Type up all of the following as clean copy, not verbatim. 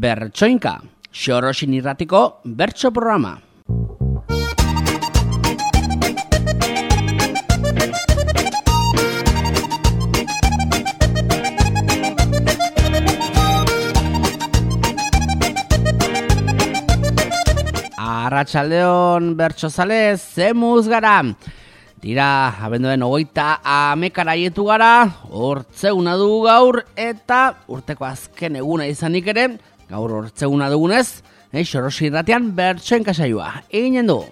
Bertsoinka, Xorosin irratiko bertso programa. Arratsaldeon bertsozale, zemuz gara. Dira, abenduaren 30 aietu gara, hortzeuna dugu gaur, eta urteko azken eguna izanik ere, gaur hortzeuna dugunez, Xorosin irratian bertsoenka saioa. Eginen du.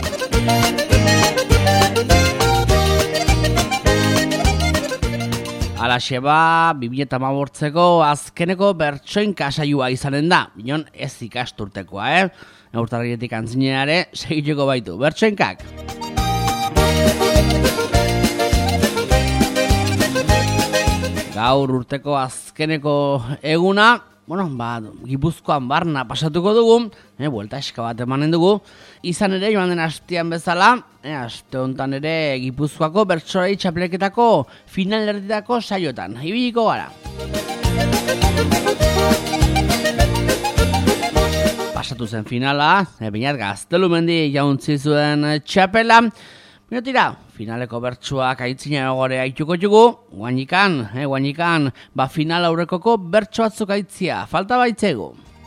Alaxe ba, 2015ko azkeneko bertsoenka saioa izanen da. Binon ez ikasturtekoa, Urtarrietik antzineare segiteko baitu. Bertsoenkak. Gaur urteko azkeneko eguna, Gipuzkoan barna pasatuko dugu, buelta eska bat emanen dugu. Izan ere, joan den astean bezala, aste honetan ere Gipuzkoako bertsolari txapelketako finalerdietako saiotan. Ibiliko gara. Pasatu zen finala, Beñat Gaztelumendi jauntzi zuen txapela. Tira, finaleko bertsuak aitzina gore aituko jugu, guainikan, final aurrekoko bertso batzuk aitzia, falta baitzegu.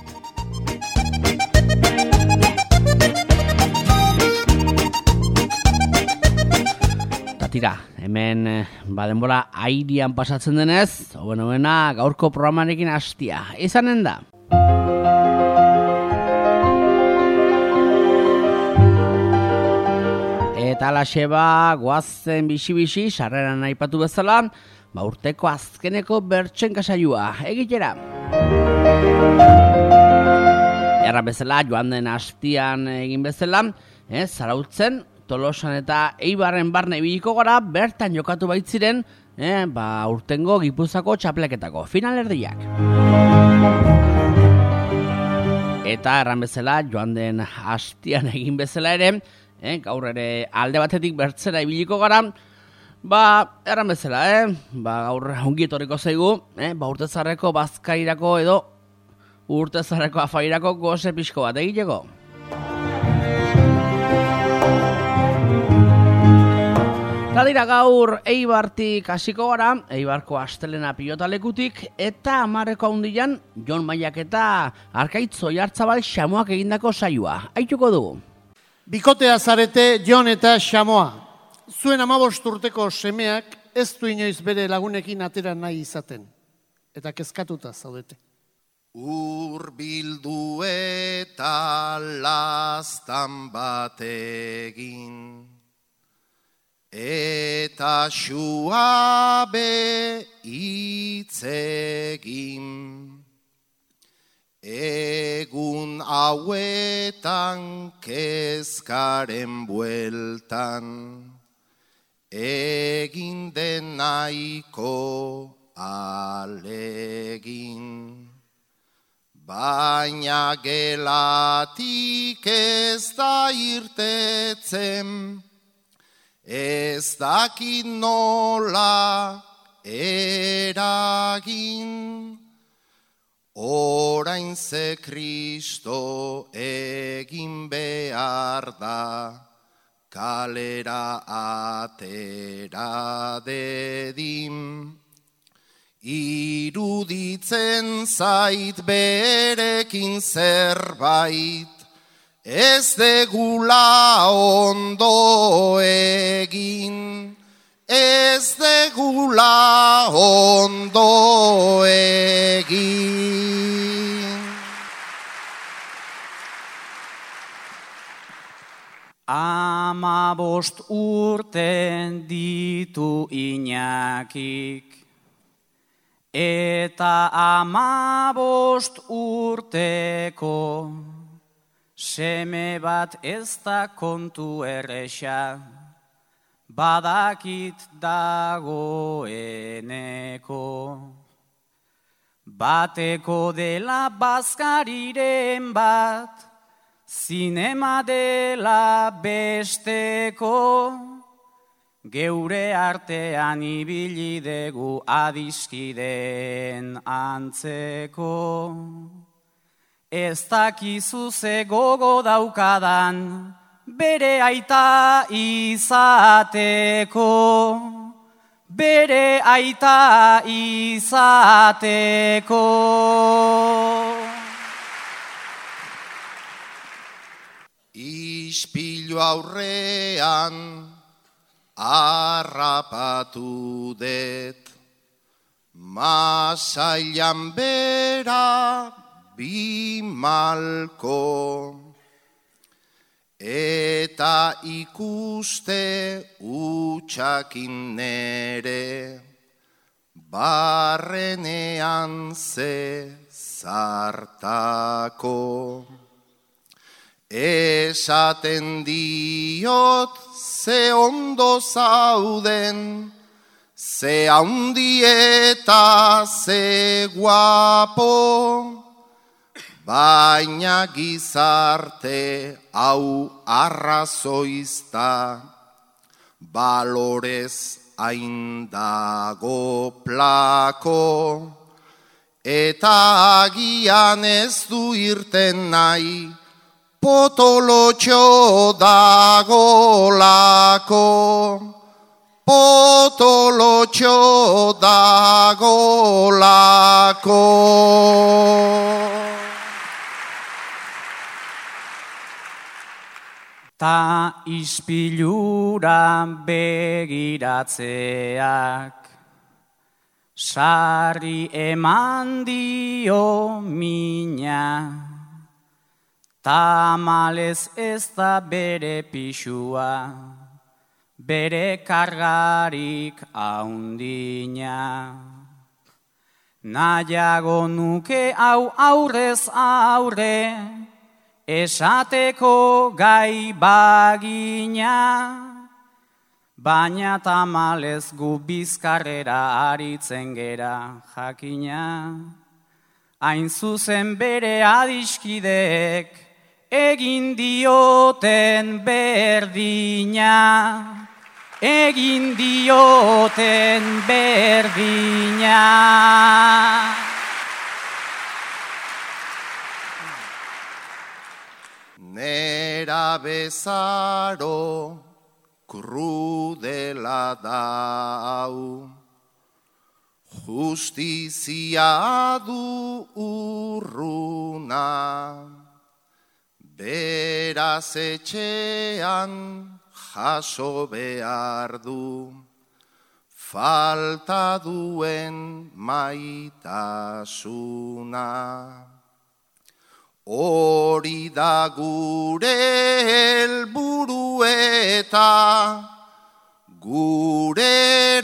Tira, hemen denbora airian pasatzen denez, gaurko programarekin hastia, izanen da. Eta alaxe goazen bixi-bixi, sarreran aipatu bezala, urteko azkeneko bertsoenka saioa egitera. Erra bezala, joan den hastian egin bezala, Zarautzen, Tolosan eta Eibarren barne ibiliko gara, bertan jokatu baitziren, urtengo Gipuzkoako txapelketako finalerdiak. Eta erran bezala, joan den hastian egin bezala ere, gaur ere alde batetik bertzera ibiliko gara, erran bezala, gaur ongi etorriko zaigu, urtezarreko bazkairako edo urtezarreko afairako goze pixko bat egiteko. Eta dira gaur Eibartik hasiko gara, Eibarko astelena pilotalekutik, eta 10eko handian Jon Maiak eta Arkaitz Oiartzabal Xamoak egindako saioa. Aituko dugu. Bikotea zarete Jon eta Xamoa. Zuen 15 urteko semeak ez du inoiz bere lagunekin atera nahi izaten. Eta kezkatuta zaudete. Urbildu eta lastan bategin, eta suabe itzegin. Egun hauetan kezkaren bueltan, egin den nahiko alegin. Baina gelatik ez da irtetzen, ez dakit nola eragin. Orain ze Kristo egin behar da, kalera atera dedin. Iruditzen zait berekin zerbait, ez degula ondo egin. Ez degula ondo egin. Amabost urten ditu Iñakik, eta 15 urteko seme bat ez da kontu erresa. Badakit dagoeneko, bateko dela bazkariren bat, zinema dela besteko, geure artean ibili dugu adiskideen antzeko. ez dakizu ze gogo daukadan, bere aita izateko, bere aita izateko. Ispilu aurrean harrapatu det, masailan bera bimalko, eta ikuste utxakin nere, barrenean ze zartako. Esaten diot ze ondo zauden, ze haundi eta ze guapo, baina gizarte hau arrazoizta, balorez hain dago plako, eta agian ez du irten nahi, potolotxo dagolako, potolotxo dagolako. Ta ispilura begiratzeak, sarri eman dio mina, tamalez ez da bere pixua, bere kargarik haundina. Nahiago nuke hau aurrez aurre, esateko gai bagina, baina tamalez gu bizkarrera aritzen gera jakina. Hain zuzen bere adiskideek, egin dioten berdina, egin dioten berdina. Nera bezaro krudela dau, justizia du urruna, beraz etxean jaso behar du, falta duen maitasuna. Hori da gure helburu eta gure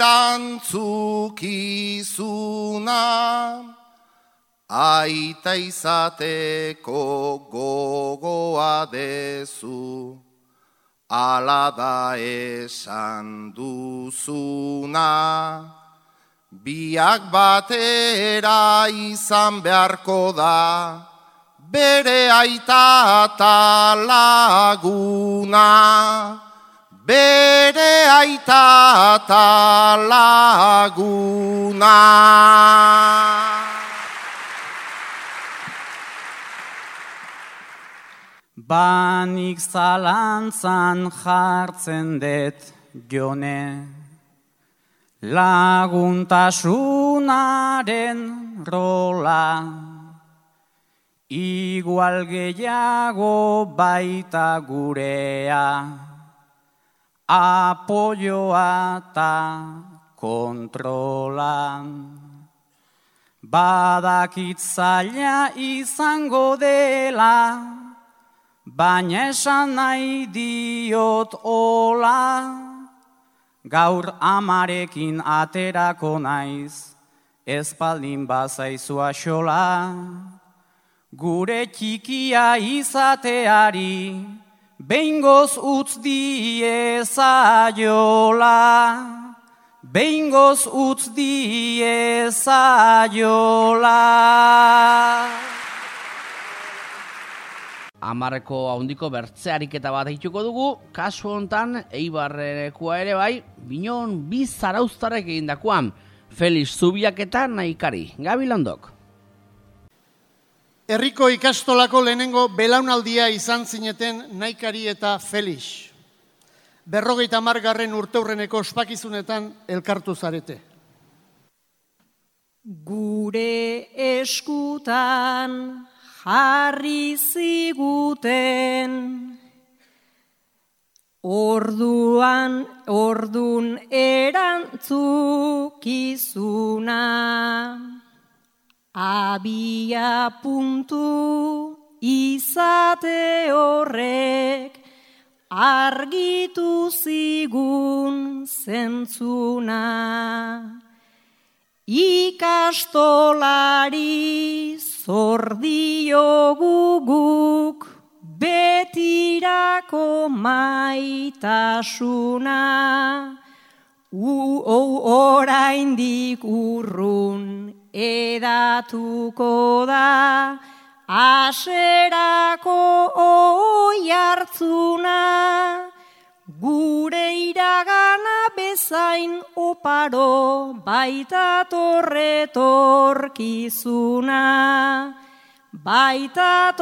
erantzukizuna, aita izateko gogoa dezu, ala da esan duzuna. Biak batera izan beharko da, bere aita eta laguna, bere aita eta laguna. Banik zalantzan jartzen det Jone, laguntasunaren rola, igual gehiago baita gurea, apoioa eta kontrolan. Badakit zaila izango dela, baina esan nahi diot hola, gaur amarekin aterako naiz, ez baldin bazaizu axola. Gure txikia izateari, behingoz utz diezaiola, behingoz utz diezaiola. Amarreko haundiko bertzeariketa bat egituko dugu, kasu hontan Eibarrekua ere bai, Binon bi zarauztarrek egindakoan, Felix Zubiak eta Naikari. Gabilondok. Herriko ikastolako lehenengo belaunaldia izan zineten Naikari eta Felix. 50. urteurreneko ospakizunetan elkartu zarete. Gure eskutan jarri ziguten, ordun erantzukizuna, abia puntu izate horrek argitu zigun zentzuna. Ikastolari zordio guguk betirako maitasuna, oraindik urrun edatuko da aserako oihartzuna, gure iragana bezain oparo baita torretorkizuna, baita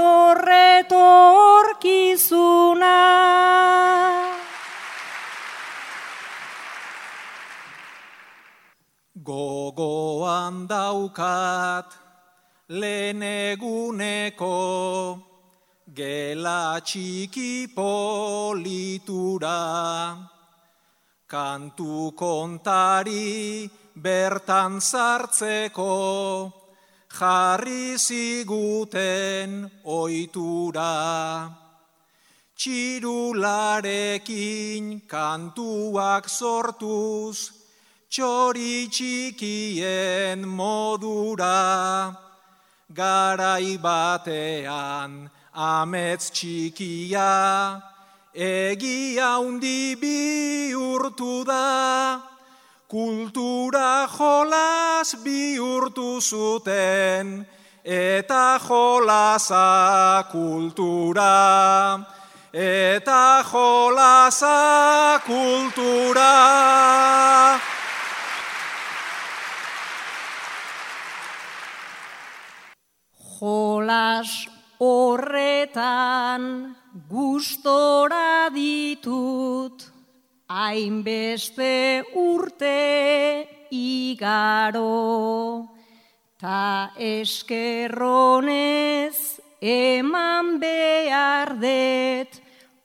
torretorkizuna. Gogoan daukat lehen eguneko gela txiki politura, kantu kontari bertan sartzeko jarri ziguten ohitura. Txirularekin kantuak sortuz txori txikien modura, garai batean amets txikia egia handi bihurtu da, kultura jolas bihurtu zuten eta jolasa kultura, eta jolasa kultura. Jolas horretan gustora ditut, hainbeste urte igaro, ta eskerronez eman behar det,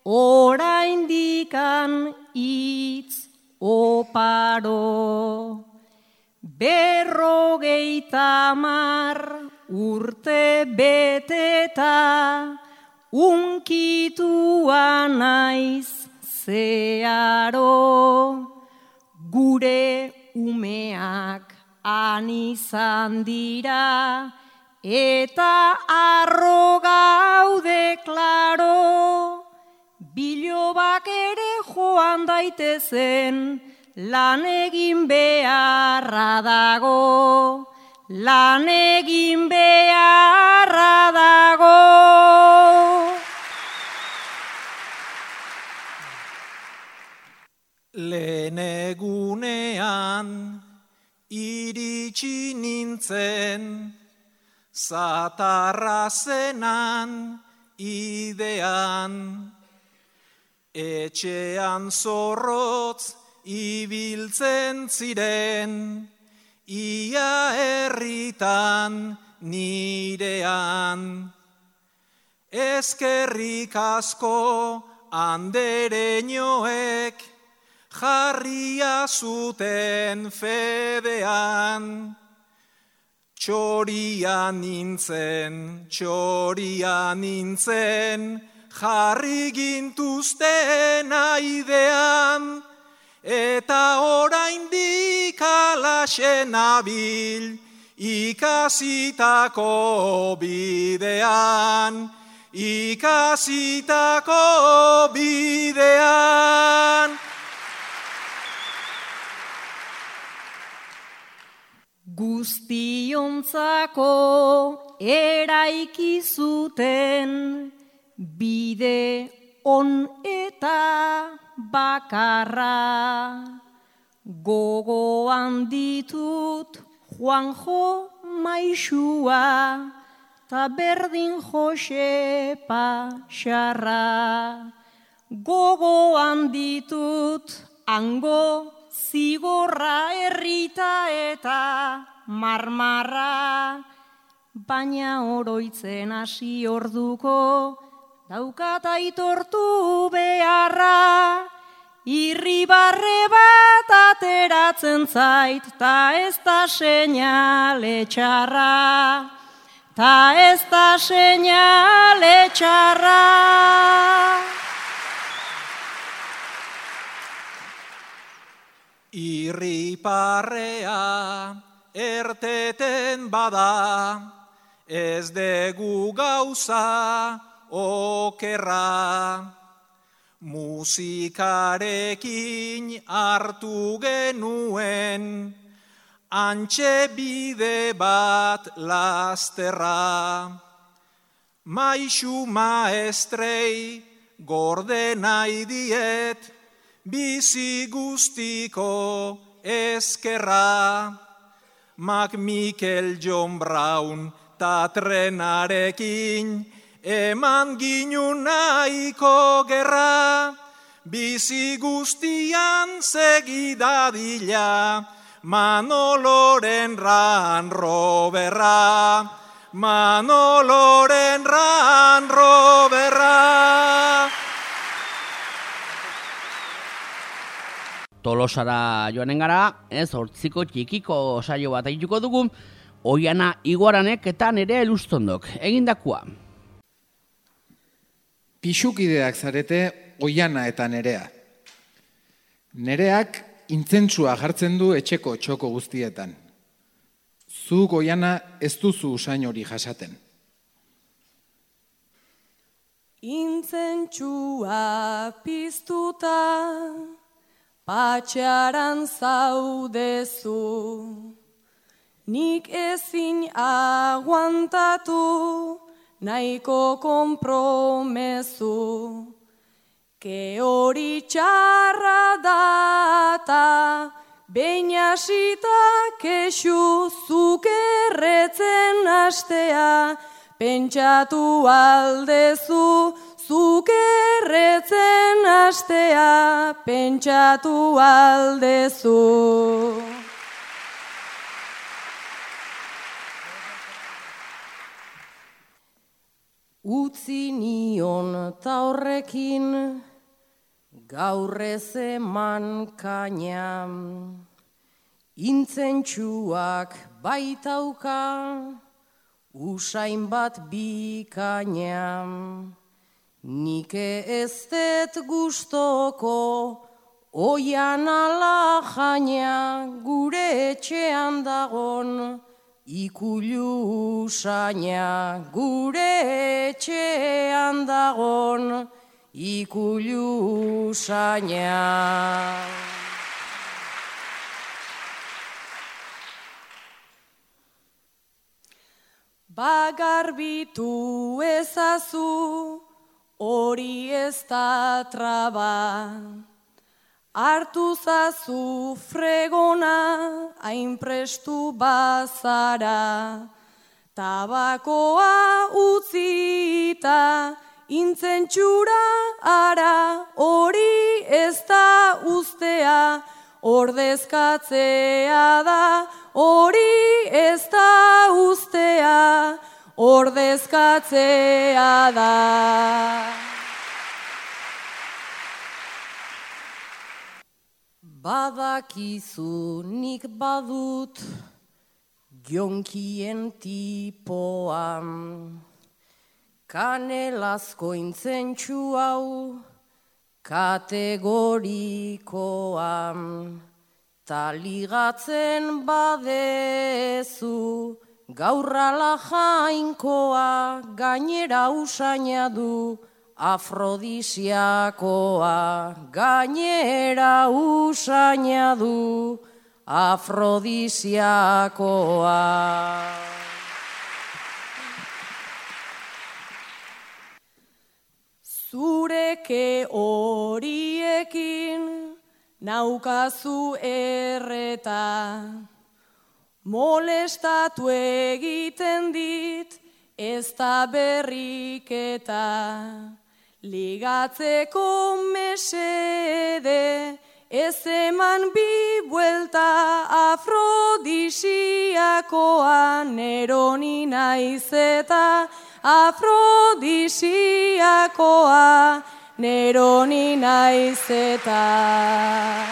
oraindikan hitz oparo. 50 urte beteta unkitua naiz zeharo, gure umeak han izan dira eta arro gaude klaro, bilobak ere joan daitezen, lan egin beharra dago, lan egin beharra dago. Lehen egunean iritsi nintzen, zatarra zenan idean, etxean zorrotz ibiltzen ziren, ia herritan nirean. Eskerrik asko andereñoek jarria zuten fedean. Txoria nintzen, jarri gintuzten aidean, eta oraindik alaxe nabil ikasitako bidean, ikasitako bidean. Guztiontzako eraiki zuten bide on eta bakarra, gogoan ditut Juanjo maisua ta berdin Josepa xarra. Gogoan ditut hango zigorra errita eta marmarra, baina oroitzen hasi orduko daukat aitortu beharra. Irribarre bat ateratzen zait, ta ez da seinale txarra, ta ez da seinale txarra. Irriparrea erteten bada, ez dugu gauza okerra. Musikarekin hartu genuen, antxe bide bat lasterra. Maixu maestrei gorde nahi diet, bizi guztiko eskerra. Mac Michael John Brown ta trenarekin, eman ginu nahiko gerra. Bizi guztian segidadila, Manoloren ran roberra, Manoloren ran roberra. Tolosara joanen gara, hortziko txikiko saio bat egituko dugu, Oiana Iguaranek eta Nerea Elustondok egindakua. Pixukideak zarete Oiana eta Nerea. Nereak intzentsua jartzen du etxeko txoko guztietan. Zuk, Oiana, ez duzu usain hori jasaten. Intzentsua piztuta, patxaran zaudezu, nik ezin aguantatu, nahiko konpromezu. Ke hori txarra data, behin hasita kexu zuk erretzen astea, pentsatu aldezu zuk erretzen astea, pentsatu aldezu. Utzi nion ta horrekin, gaur ez eman kaina, intzentsuak baitauka, usain bat bikaina. Nik ez dut gustoko, Oiana lajaina, gure etxean dagon, ikulu usaina, gure etxean dagon, ikulu usaina. Bagarbitu ezazu, hori ez da traba, hartu zazu fregona, hain prestu bazara, tabakoa utzita, intzentxura ara, hori ez da ustea, ordezkatzea da, hori ez da ustea, ordezkatzea da. Badakizu nik badut jonkien tipoan, kanelazko intzentsu hau kategorikoan, taligatzen badezu, gaurrala jainkoa, gainera usaina du, afrodisiakoa, gainera usaina du, afrodisiakoa. Zureke horiekin naukazu erreta, molestatu egiten dit ez da berriketa, ligatzeko mesede, ez eman bi buelta afrodisiakoa, neroni naiz eta afrodisiakoa, neroni naiz eta.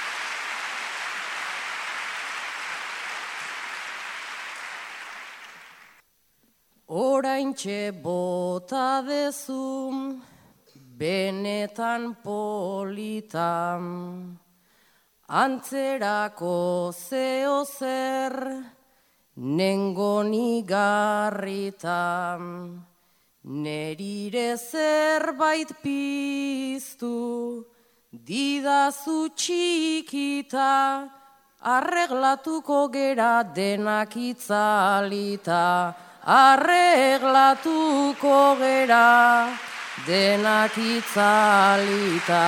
Oraintxe bota dezun, benetan politan, antzerako zeo zer, nengon igarritan, nerire zerbait piztu, didazu txikita, arreglatuko gera denak itzalita, arreglatuko gera denak itzalita.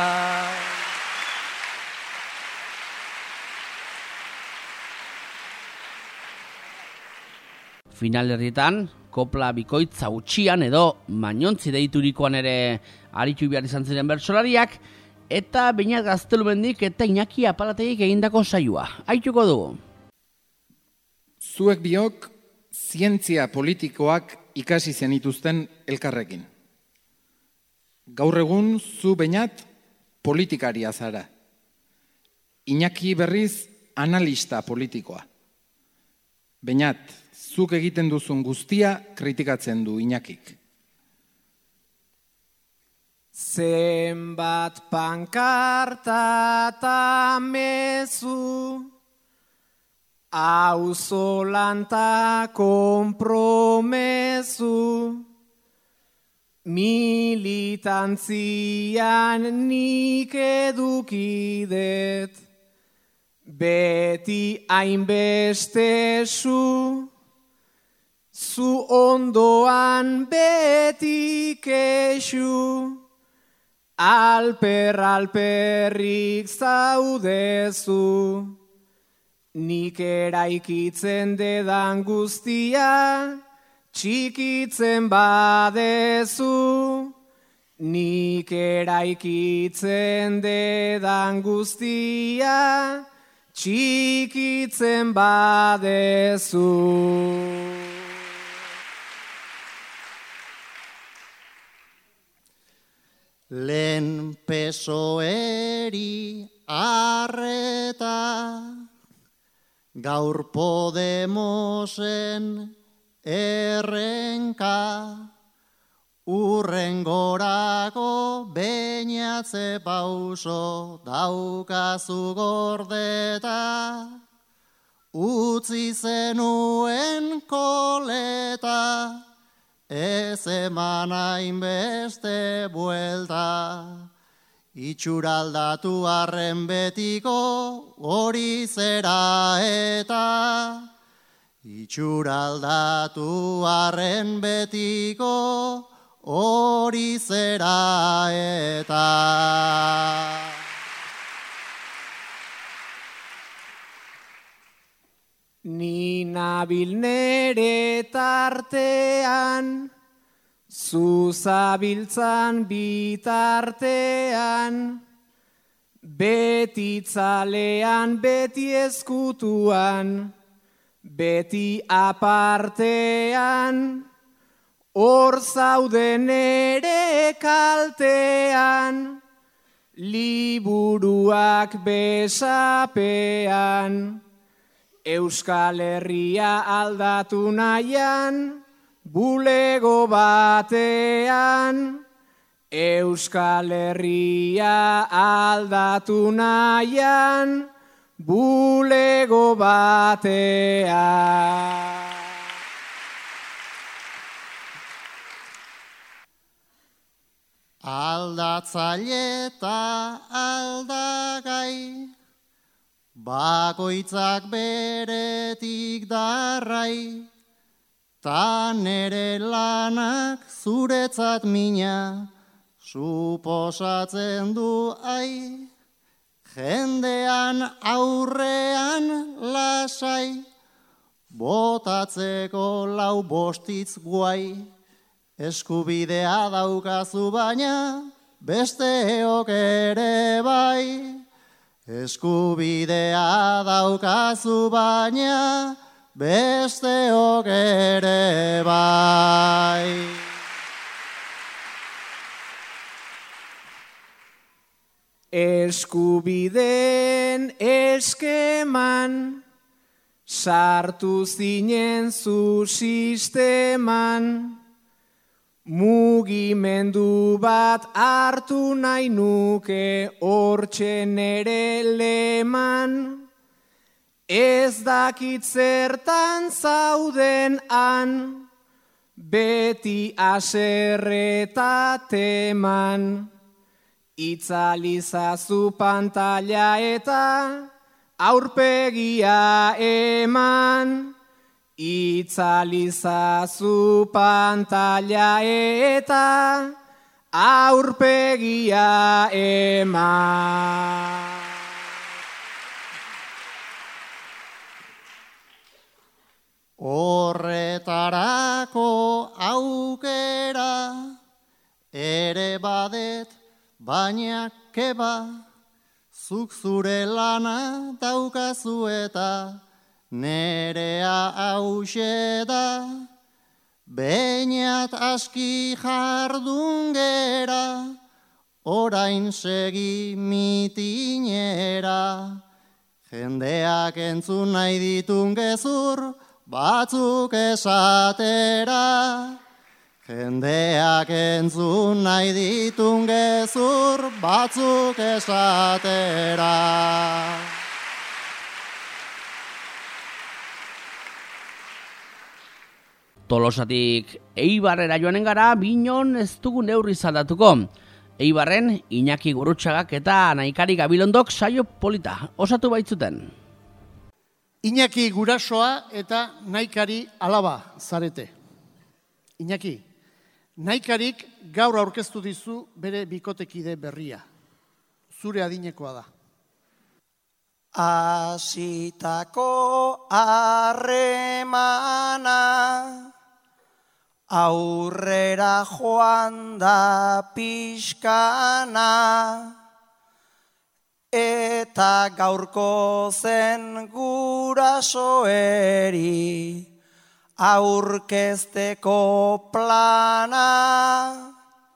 Finalerrietan, kopla bikoitza utxian edo mainontzi deiturikoan ere aritu behar izan ziren bertsolariak, eta Beñat Gaztelumendik eta Iñaki Apalategik egindako saioa. Aituko dugu. Zuek biok zientzia politikoak ikasi zenituzten elkarrekin. Gaur egun zu Beñat politikaria zara. Iñaki berriz analista politikoa. Beñat, zuk egiten duzun guztia kritikatzen du Iñakik. Zenbat pankarta eta mezu, auzolanta konpromezu, militantzian nik edukidet, beti hainbeste zu ondoan beti kexu, alperrik zaudezu, nik eraikitzen dedan guztia, txikitzen badezu, nik eraikitzen dedan guztia, txikitzen badezu. Lehen PSOEri arreta, gaur Podemosen errenka, urrengorako Beñatze pauso daukazu gordeta, utzi zenuen koleta, ez eman hainbeste buelta, itxuraldatu arren betiko hori zera eta, itxuraldatu arren betiko hori zera eta. Ni nabil nere tartean, zu zabiltzan bitartean, beti tzalean, beti ezkutuan, beti apartean, hor zauden ere kaltean, liburuak besapean, Euskal Herria aldatu nahian, bulego batean, Euskal Herria aldatu nahian, bulego batean. Aldatzaile eta aldagai, bakoitzak beretik darrai, ta nere lanak zuretzat mina, suposatzen du ai, jendean aurrean lasai, botatzeko 4 guai, eskubidea daukazu baina besteok ere bai. Eskubidea daukazu baina besteok ere bai. Eskubideen eskeman, sartu zinen zu sisteman, mugimendu bat hartu nahi nuke hortxe nere leman, ez dakit zertan zauden han, beti aserreta teman. Itzalizazu pantalla eta aurpegia eman. Itzalizazu pantalla eta aurpegia eman. Horretarako aukera ere badet, baina keba, zuk zure lana daukazu eta nerea hauxe da. Beinat aski jardun gera, orain segi mitinera. Jendeak entzun nahi ditun gezur, batzuk esatera. Jendeak entzun nahi ditun gezur, batzuk esatera. Tolosatik Eibarrera joanen gara, Binon ez dugu neurri zaldatuko. Eibarren Iñaki Gurutxagak eta Naikari Gabilondok saio polita osatu baitzuten. Iñaki gurasoa eta Naikari alaba zarete. Iñaki, Naikarik gaur aurkeztu dizu bere bikotekide berria. Zure adinekoa da. Hasitako harremana, aurrera joan da pixkana, eta gaurko zen gurasoeri aurkezteko plana.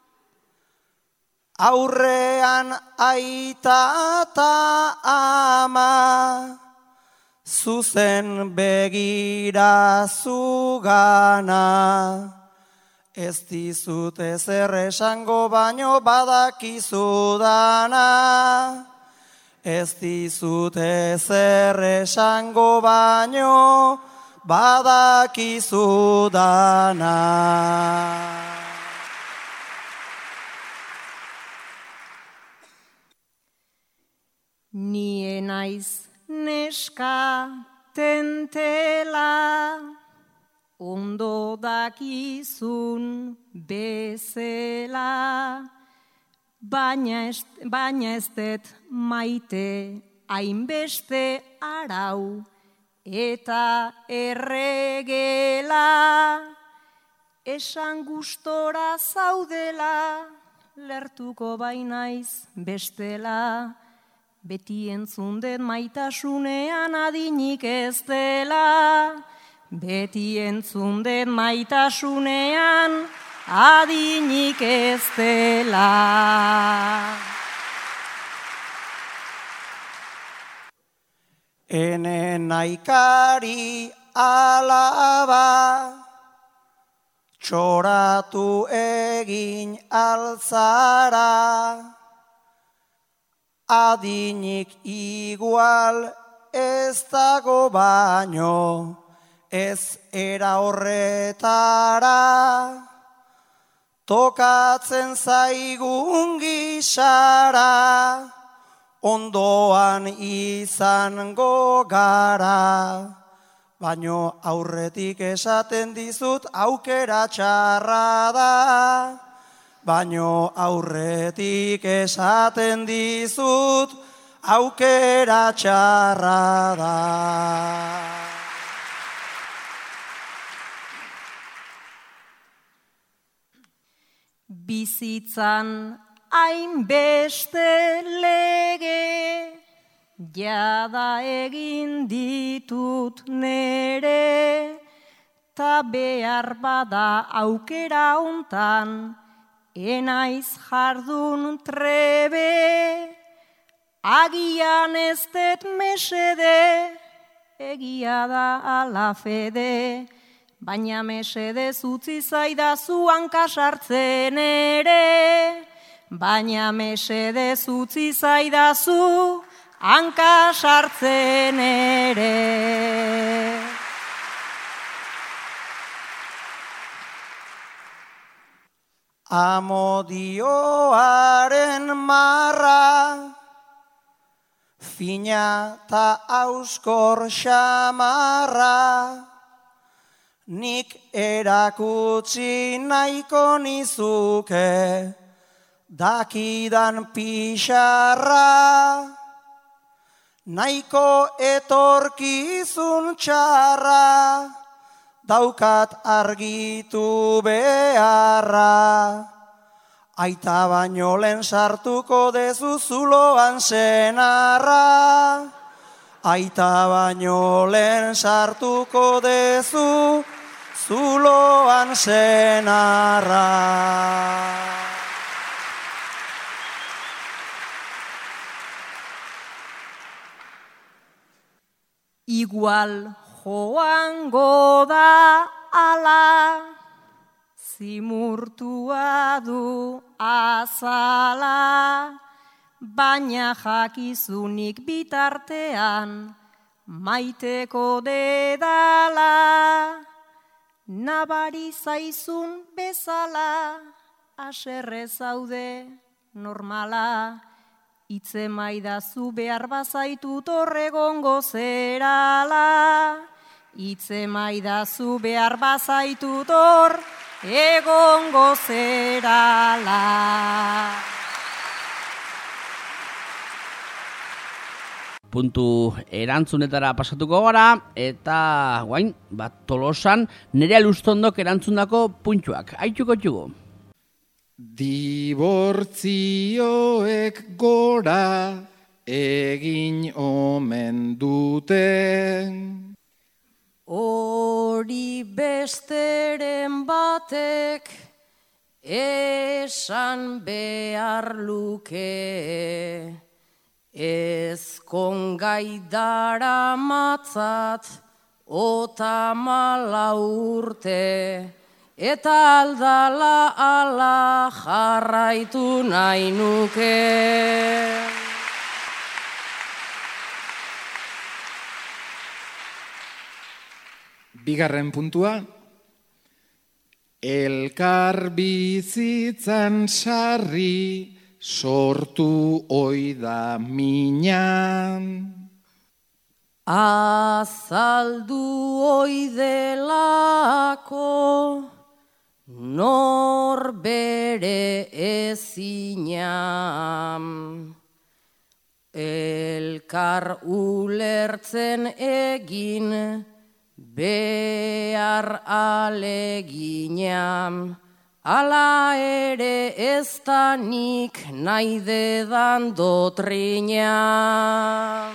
Aurrean aita eta ama, zuzen begira zugana. Ez dizut ezer esango baino badakizu dana. Ez dizut ezer esango baino badakizu dana. Nie naiz neska tentela, ondo dakizun bezela, baina ez dut maite hainbeste arau eta erregela. Esan gustora zaudela, lertuko bainaiz bestela, beti entzun dut maitasunean adinik ez dela. Beti entzun dut maitasunean adinik ez dela. Ene Naikari alaba, txoratu egin altzara. Adinik igual ez dago baino, ez era horretara. Tokatzen zaigun gisara, ondoan izango gara. Baino aurretik esaten dizut aukera txarra da. Baino aurretik esaten dizut aukera txarra da. bizitzan hainbeste lege, jada egin ditut nere, ta behar bada aukera hontan, enaiz jardun trebe, agian ez det mesede, egia da ala fede, baina mesedez utzi zaidazu hanka sartzen ere, baina mesedez utzi zaidazu hanka sartzen ere. Amodioaren marra, fina ta auskor xamarra, nik erakutsi nahiko nizuke, dakidan pixarra, nahiko etorkizun txarra, daukat argitu beharra. Aita baino lehen sartuko dezu zuloan senarra. Aita baino lehen sartuko dezu zuloan senarra. Igual joango da ala, zimurtua du azala, baina jakizunik bitartean maiteko dedala. Nabari zaizun bezala, haserre zaude normala, itzemaidazu behar bazaitut horregongo zerala. Itzemaidazu behar bazaitut hor egongo zerala. Puntu erantzunetara pasatuko gara, eta guain, Tolosan Nerea Lustondok erantzundako puntxuak. Aituko txugu. Dibortzioek gora egin omen dute. Hori besteren batek esan behar luke, ezkongai dara matzat 34 urte, eta aldala ala jarraitu nahi nuke. Bigarren puntua, elkar bizitzan sarri sortu oida minan. Azaldu oidelako nor bere ezinan. Elkar ulertzen egin behar aleginan, ala ere ez da nik nahi dedan dotrinan.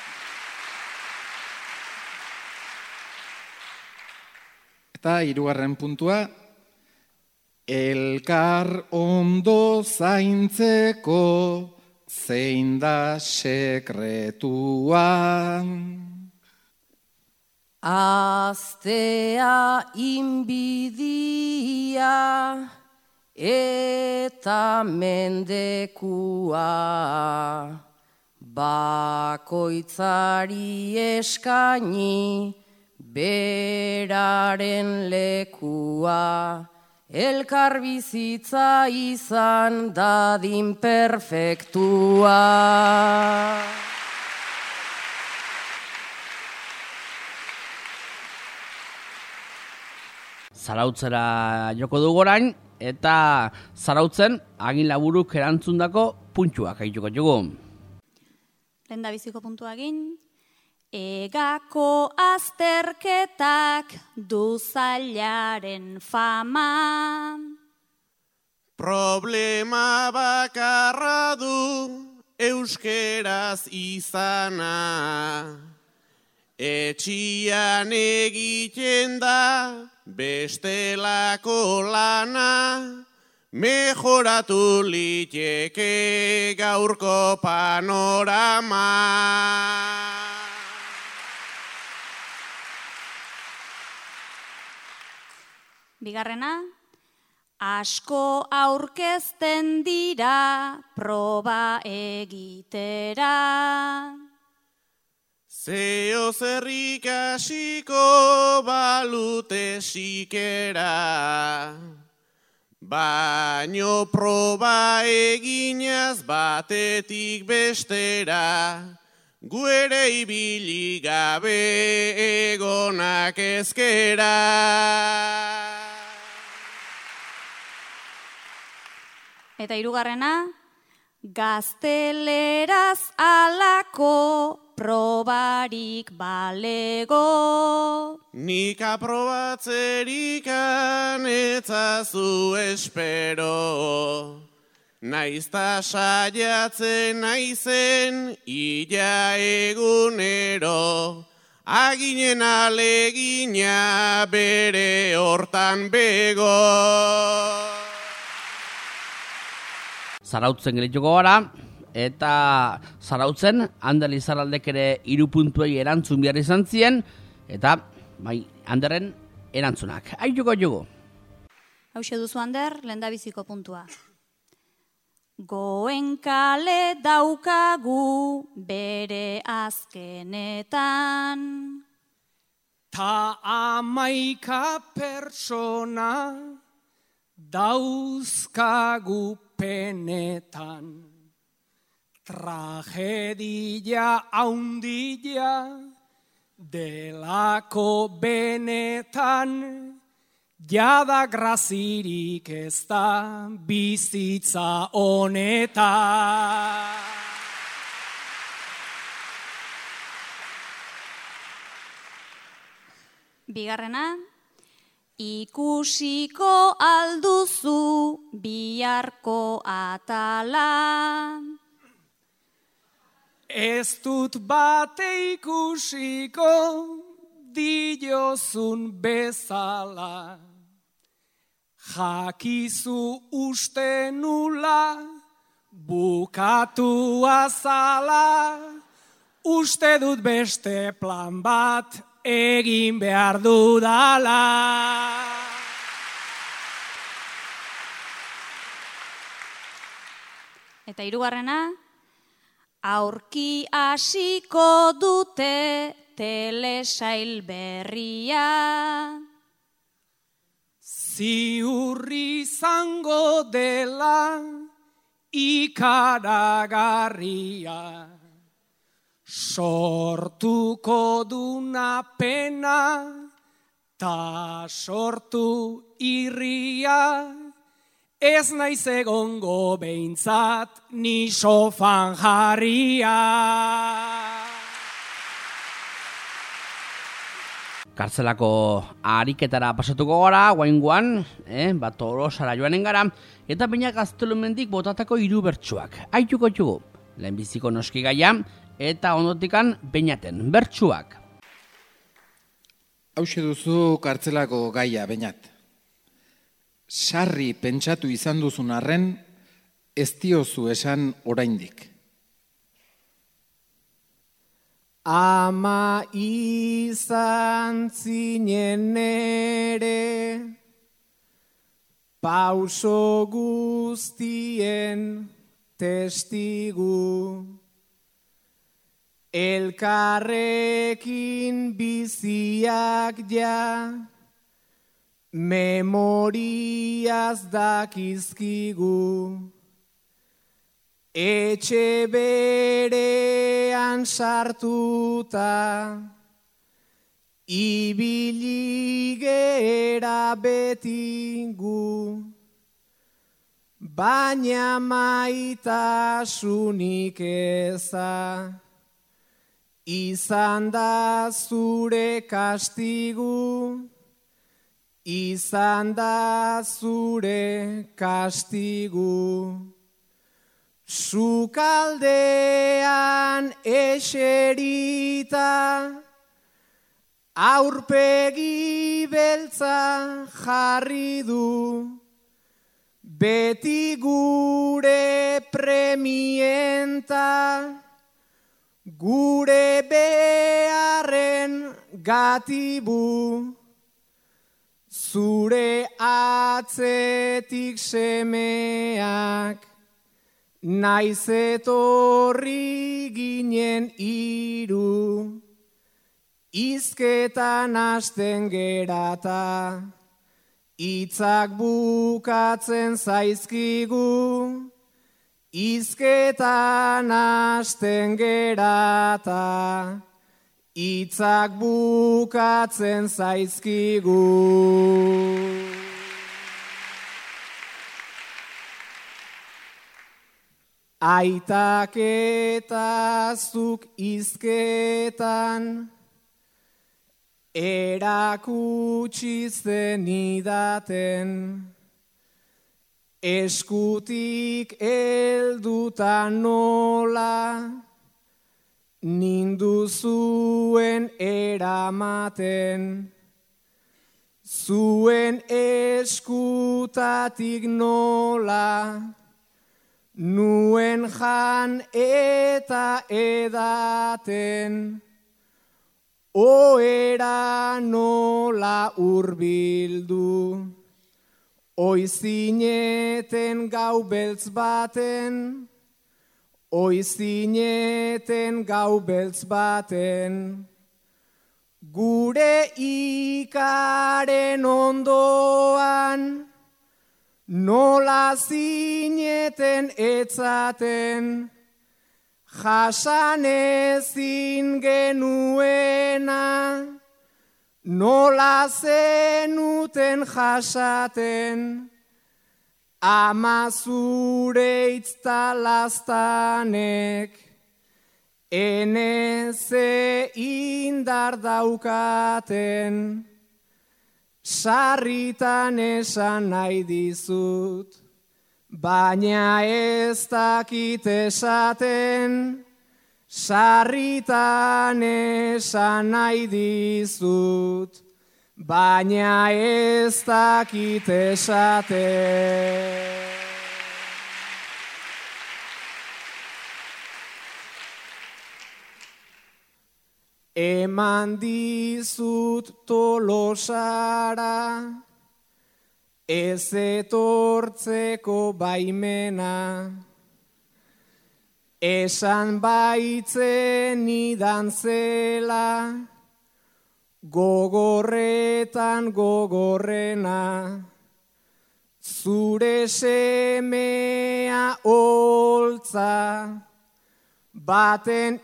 Eta hirugarren puntua, elkar ondo zaintzeko zein da sekretua. Aztea inbidia eta mendekua, bakoitzari eskaini beraren lekua, elkar bizitza izan dadin perfektua. Zarautzera joko dugu orain, eta Zarautzen Agin Laburuk erantzundako puntxuak aituko dugu. Lehendabiziko puntua egin. Egako azterketak du zailaren fama. Problema bakarra du euskeraz izana. Etxian egiten da bestelako lana, mejoratu liteke gaurko panorama. Bigarrena, asko aurkezten dira proba egitera. Zeo zerrik hasiko balute sikera. Baino proba eginaz batetik bestera, gu ere ibili gabe egonak ezkera. Eta hirugarrena, gazteleraz alako probarik balego. Nik aprobatzerik anetzazu espero, naizta saiatzen naizen ila egunero, aginen alegina bere hortan bego. Zarautzen gelituko gara, eta Zarautzen Ander Lizarraldek ere 3 puntuei erantzun behar izan zien, eta Anderren erantzunak. Aituko jugu. Hauxe duzu Ander, lehendabiziko puntua. Goenkale daukagu bere azkenetan. Ta 11 pertsona dauzkagu penetan. Tragedia haundia delako benetan, jada grazirik ez da bizitza honetan. Bigarrena, ikusiko alduzu biharko atala. Ez dut bate ikusiko diozun bezala, jakizu uste nula bukatu azala, uste dut beste plan bat egin behar dudala. Eta hirugarrena, aurki hasiko dute telesail berria. Ziurri izango dela ikaragarria, sortuko duna pena ta sortu irria, ez naiz egongo behintzat ni sofan jarria. Kartzelako ariketara pasatuko gara, guaingoan, Tolosara joanen gara, eta baina Gaztelumendik botatako 3 bertsuak. Aituko jugu, lehenbiziko noski gaia, eta ondotikan beinaten bertsuak. Hauxe duzu kartzelako gaia, Beñat. Sarri pentsatu izan duzun arren, ez diozu esan oraindik. Ama izan zinen ere, pauso guztien testigu, elkarrekin biziak ja, memoriaz dakizkigu, etxe berean sartuta, ibili gera beti gu, baina maitasunik eza, izan da zure kastigu, izan da zure kastigu. Sukaldean eserita, aurpegi beltza jarri du, beti gure premienta, gure beharren gatibu, zure atzetik semeak, naiz etorri ginen hiru, hizketan hasten gerata, hitzak bukatzen zaizkigu, hizketan hasten gerata, hitzak bukatzen zaizkigu. Aitak eta zuk hizketan, erakutsi zenidaten, eskutik helduta nola, nindu zuen eramaten, zuen eskutatik nola, nuen jan eta edaten, oera nola hurbildu, oizineten gau beltz baten, oizineten gau beltz baten, gure ikaren ondoan, nola zineten etzaten, jasan ezin genuena, nola zenuten jasaten, ama zure itztalaztanek, eneze indar daukaten, sarritan esan nahi dizut, baina ez dakit esaten, sarritan esan nahi dizut, baina ez dakit esaten. Eman dizut Tolosara, ez etortzeko baimena, esan baitzen idan zela, gogorretan gogorrena, zure semea holtza, baten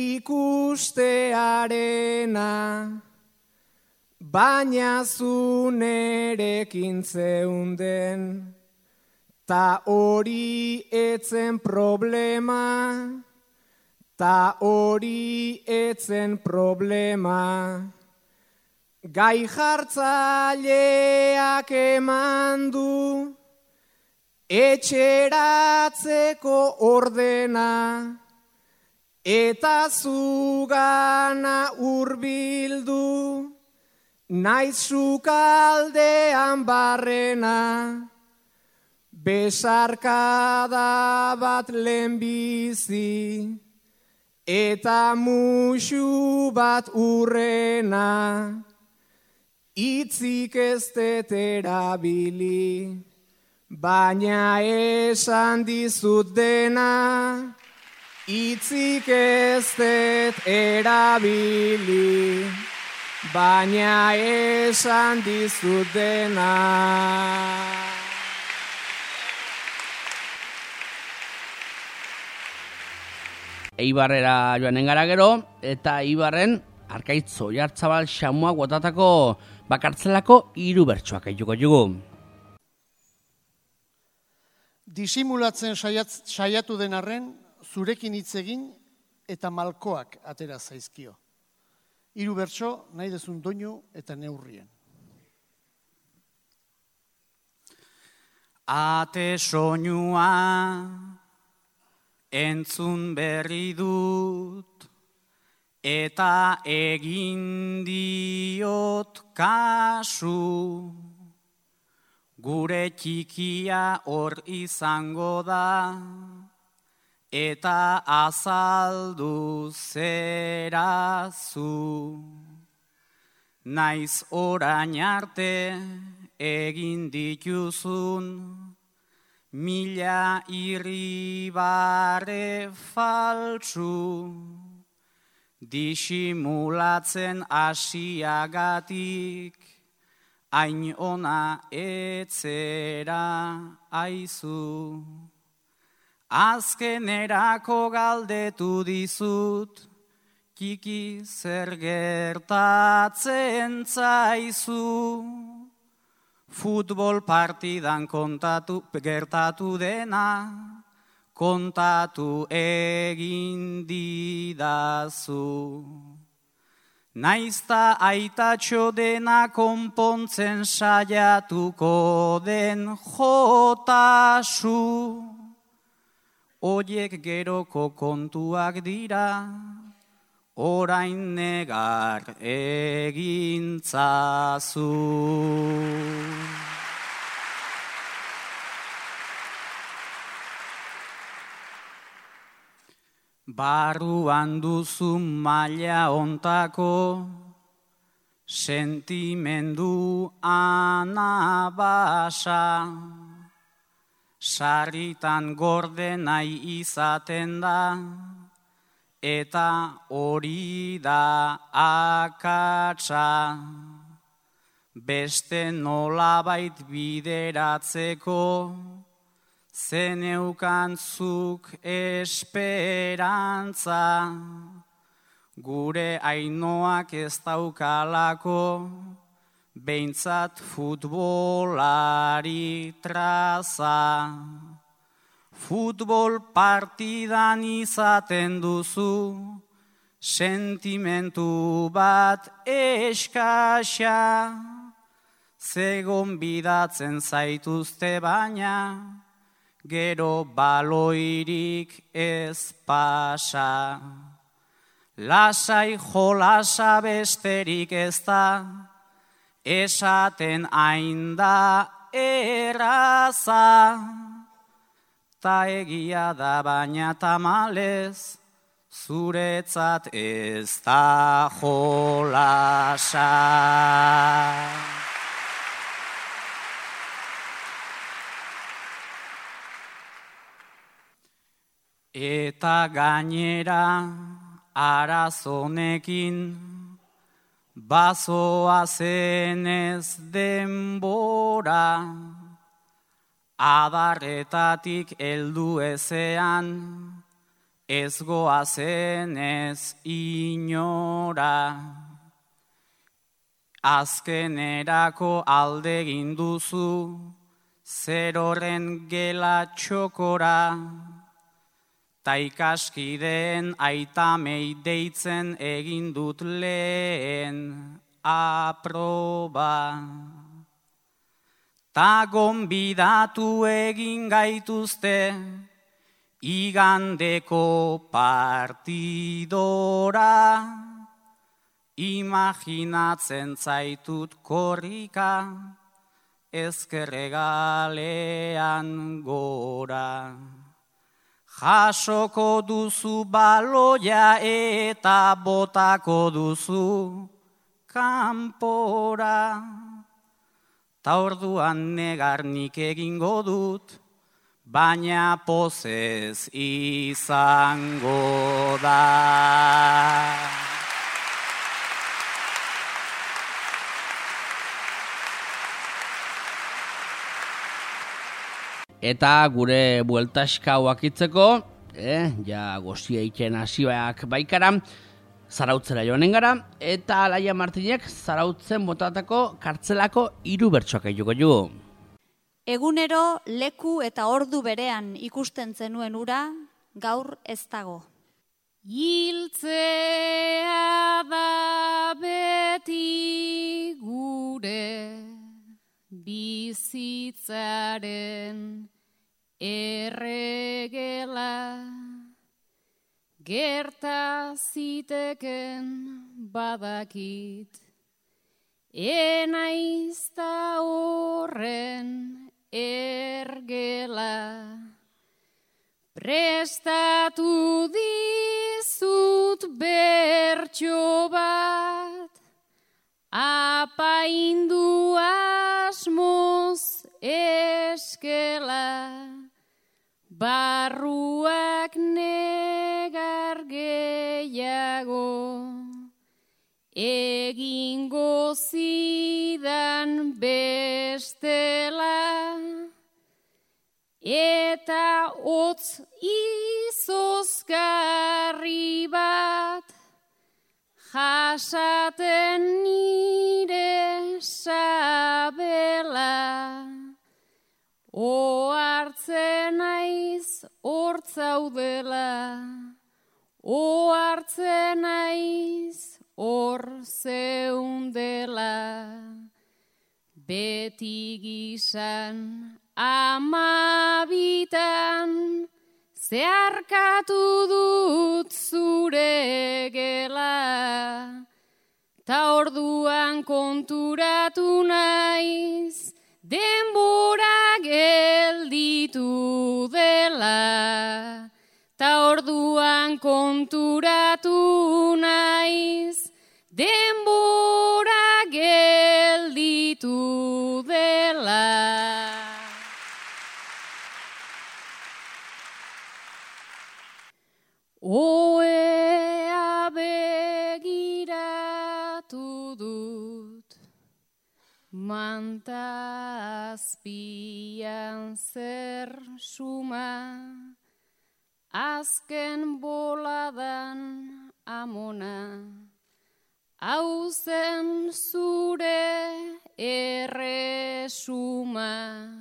ikustearena, baina zu nerekin zeunden, ta hori etzen problema, ta hori etzen problema. Gai jartzaileak eman du, etxeratzeko ordena, eta zugana hurbildu, naiz sukaldean barrena, besarkada bat lehenbizi, eta musu bat urrena, hitzik ez dut erabili, baina esan dizut dena, hitzik ez dut erabili, baina esan dizut dena. Eibarrera joanen gara gero, eta Eibarren Arkaitz Oiartzabal Xamuak botatako bakartzelako 3 bertsoak aituko jugu. Disimulatzen saiatu den arren, zurekin hitz egin eta malkoak atera zaizkio. 3 bertso nahi dezun doinu eta neurrien. Ate soinua entzun berri dut, eta egin diot kasu. Gure txikia hor izango da, eta azaldu zerazu. Naiz orain arte egin dituzun, 1000 irribare faltsu. Disimulatzen asiagatik, hain ona etzera aizu. Azkenerako galdetu dizut, kiki zer gertatzen zaizu. Futbol partidan gertatu dena, kontatu egin didazu. Naizta aitatxo dena konpontzen saiatuko den jotasu. Oiek geroko kontuak dira, orain negar egintzazu. Barruan duzu maila ontako, sentimendu anabasa. Sarritan gorde nahi izaten da, eta hori da akatsa. Beste nolabait bideratzeko, zeneukan zuk esperantza. Gure Ainoak ez daukalako, behintzat futbolari traza. Futbol partidan izaten duzu, sentimentu bat eskasa. Zegon bidatzen zaituzte baina, gero baloirik ez pasa. Lasai jolasa besterik ez da, esaten hain da erraza. Ta egia da baina tamalez, zuretzat ez da jolasa. Eta gainera arazonekin, bazoa zenez denbora, adarretatik heldu ezean, ez goazenez inora. Azkenerako aldegin duzu, zer horren gela txokora, ta ikaskideen aitamei deitzen egin dut lehen aproba. Ta gonbidatu egin gaituzte igandeko partidora. Imaginatzen zaitut korrika ezkerregalean gora. Jasoko duzu baloia eta botako duzu kanpora. Ta orduan negarnik egingo dut, baina pozez izango da. Eta gure bueltaska uakitzeko, ja gozia iken hasiak baikaran, zarautzera joanen gara, eta Alaia Martinek zarautzen botatako kartzelako 3 bertsoak aituko du. Egunero leku eta ordu berean ikusten zenuen ura, gaur ez dago. Hiltzea da beti gure bizitza zaren erregela, gerta ziteken badakit, enaizta horren ergela. Prestatu dizut bertso bat, apaindu asmoz eskela, barruak negar gehiago, egingo zidan bestela, eta hotz izozgarri bat, jasaten nire sabela, ohartzen naiz hortzaudela, ohartzen naiz hor zeundela, beti gizan amabitan, zeharkatu dut zure gela, ta orduan konturatu naiz, denbora gelditu dela, ta orduan konturatu naiz, denbora gelditu dela. Oea begiratu dut, manta azpian zer suma, azken boladan amona, hau zen zure erresuma,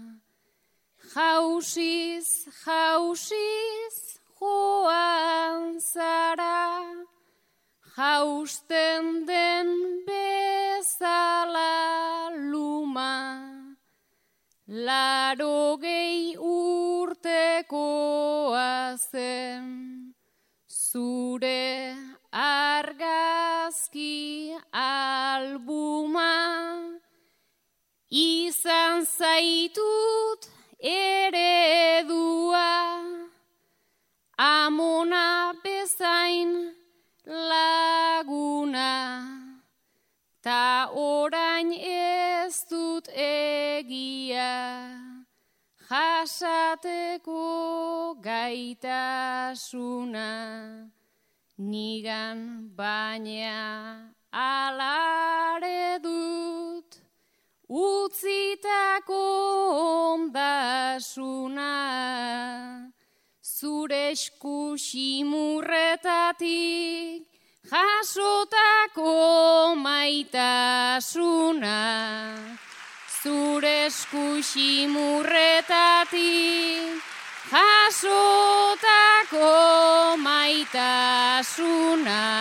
jausiz, jausiz, joan zara, jausten den bezala luma, 80 urtekoa zen, zure argazki albuma, izan zaitut eredua, amona bezain laguna, ta orain ez dut egia, jasateko gaitasuna, nigan baina alare dut, utzitako ondasuna, zure esku simurretatik jasotako maitasuna, zure esku simurretatik jasotako maitasuna.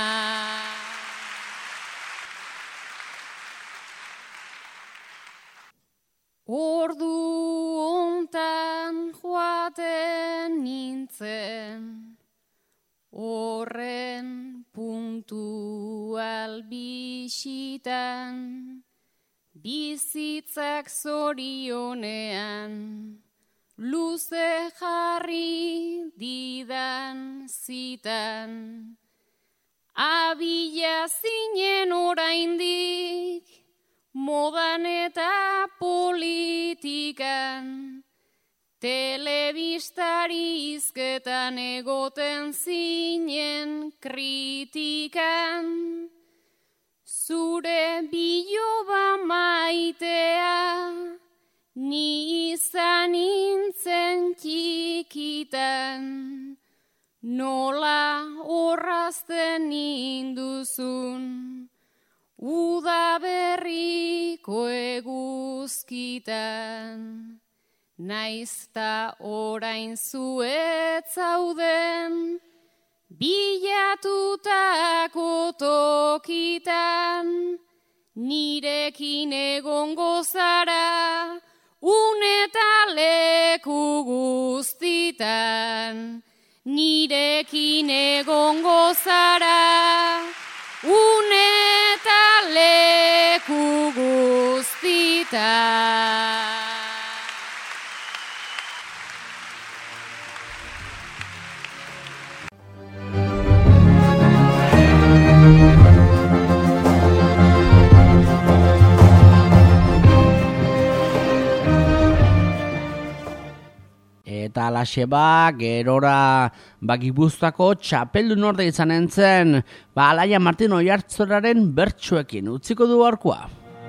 Ordu hontan joaten nintzen, horren puntual bisitan, bizitzak zorionean, luze jarri didan zitan, abila zinen oraindik, modan eta politikan, telebistari hizketan egoten zinen kritikan, zure biloba maitea, ni izan nintzen txikitan, nola horrazten ninduzun, udaberriko eguzkitan, naizta orain zuet zauden, bilatutako tokitan, nirekin egongo zara, Uneta leku guztitan, nirekin egongo zara. Uneta leku guztitan. Eta alaxe gerora Gipuzkoako txapeldun orde izan entzen, Alaia Martin Oiartzoraren bertsuekin utziko du gaurkoa.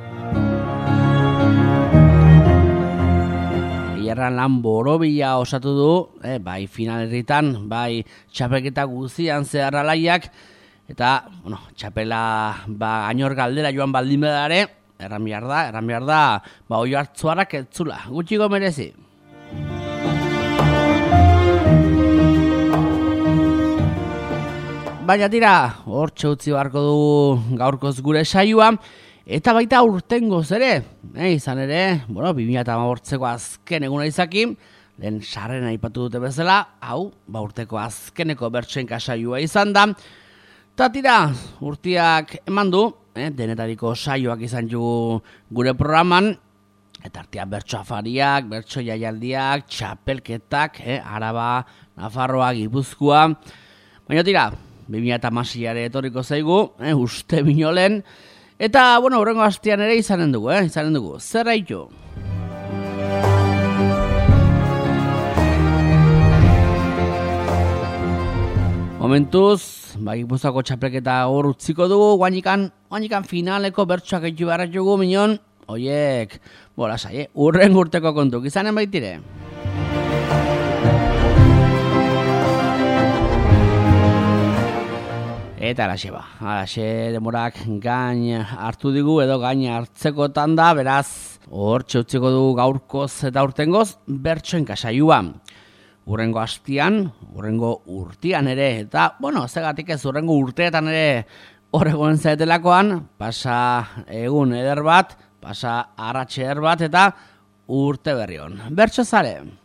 Iarran lan borobila osatu du, bai finalerritan, bai txapelketa guzian zehar Alaiak, eta txapela ainor galdera joan baldin bedare, erran behar da, Oiartzoarak etzula, gutxiko merezi. Baina tira, hortxe utzi beharko du gaurkoz gure saioa, eta baita urtengoz ere, izan ere, 2018ko azken eguna izakin, lehen sarren aipatu dute bezala, hau, urteko azkeneko bertsoenka saioa izan da, eta tira, urtiak eman du, denetariko saioak izan du gure programan, eta artean bertso afariak, bertso jaialdiak, txapelketak, Araba, Nafarroa, Gipuzkoa, baina tira, 2016 etorriko zaigu, uste binolen, eta, horrengo hastian ere izanen dugu, zer haitu? Momentuz, Gipuzkoako txapelketa hor utziko dugu, guanikan finaleko bertsoak haitu beharra jugu, minon, oiek, lasai, urrengo urteko kontuk, izanen baitire. Eta alaxe demorak gain hartu digu edo gain hartzekotan da, beraz, hor txutziko du gaurkoz eta urtengoz bertsoenka saioa. Urrengo hastian, urrengo urtian ere, eta, zegatik ez urrengo urteetan ere horregoen zaetelakoan, pasa egun eder bat, pasa arratxe eder bat, eta urte berri hon. Bertso zare!